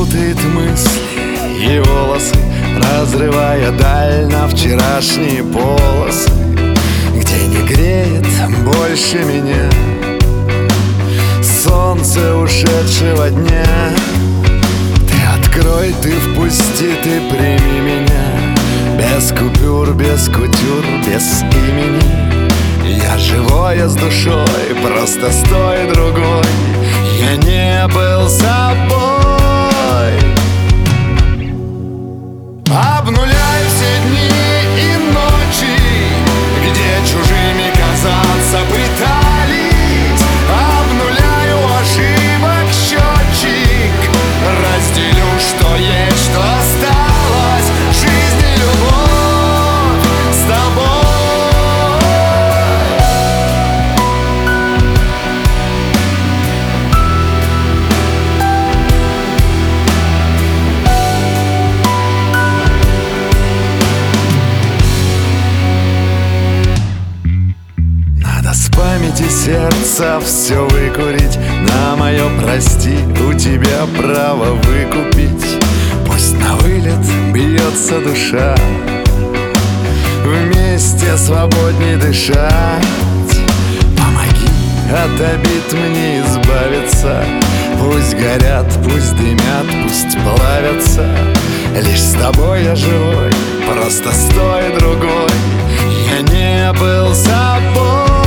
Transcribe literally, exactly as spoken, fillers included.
путает мысли и волосы, разрывая даль на вчерашние полосы, где не греет больше меня солнце ушедшего дня. Ты открой, ты впусти, ты прими меня, без купюр, без кутюр, без имени. Я живой, я с душой, просто стой другой. Я не был собой. Обнуляй все дни и ночи, где чужими казаться пытались. Обнуляю ошибок счетчик, разделю, что есть, что осталось. Жизнь и любовь с тобой. С памяти сердца все выкурить, на мое прости у тебя право выкупить. Пусть на вылет бьется душа, вместе свободней дышать. Помоги от обид мне избавиться, пусть горят, пусть дымят, пусть плавятся. Лишь с тобой я живой, просто стой другой. Я не был собой.